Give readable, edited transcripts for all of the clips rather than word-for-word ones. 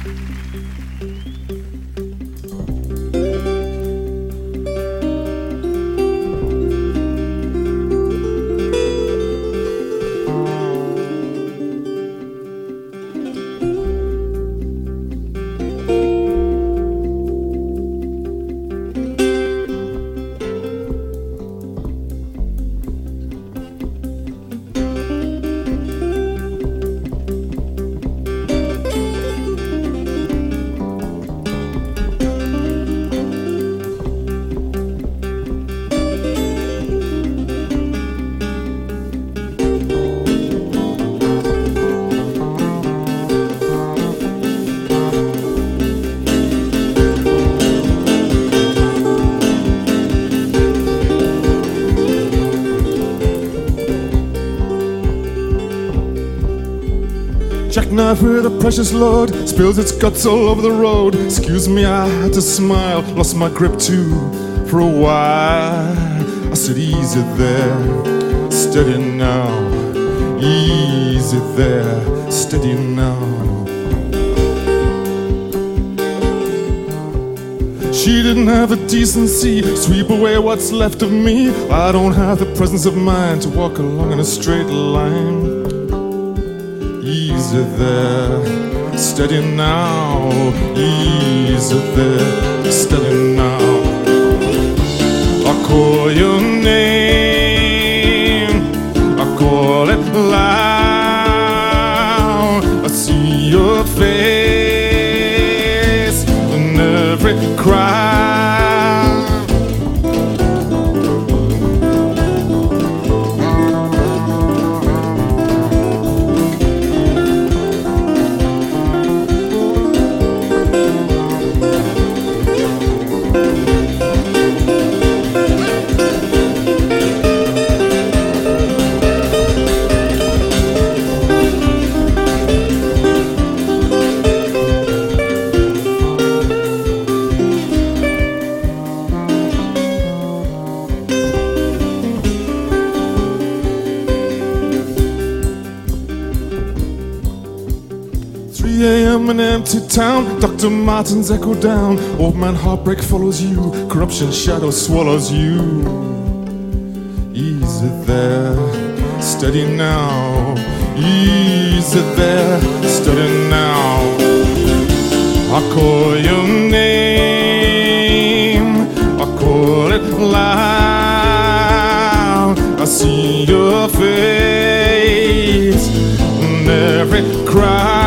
Jackknife with a precious load spills its guts all over the road. Excuse me, I had to smile, lost my grip too for a while. I said, easy there, steady now. Easy there, steady now. She didn't have the decency to sweep away what's left of me. I don't have the presence of mind to walk along in a straight line. Easy there, steady now. Easy there, steady now. I call your name, I call it loud. I see your face in every cry. An empty town, Dr. Martens echo down. Old man heartbreak follows you, corruption shadow swallows you. Easy there, steady now. Easy there, steady now. I call your name, I call it loud. I see your face in every cry.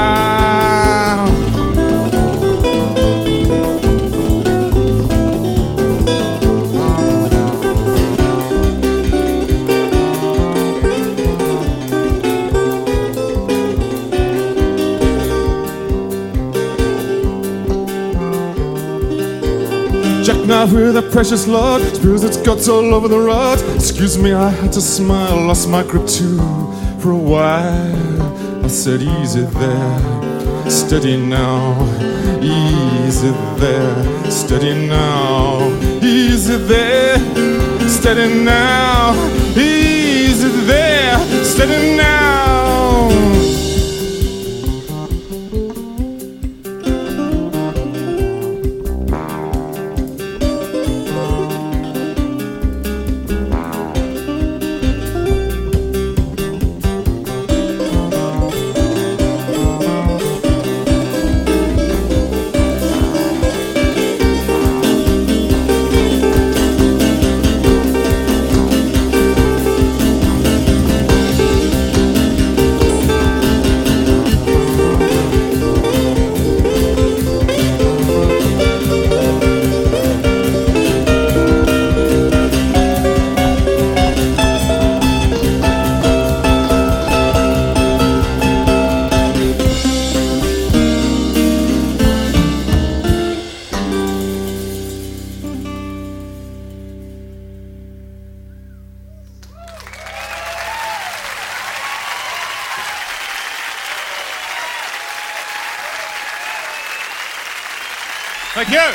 Jackknife with a precious log spills its guts all over the rod. Excuse me, I had to smile, lost my grip too for a while. I said, easy there, steady now. Easy there, steady now. Easy there, steady now. Easy there, steady now. Thank you.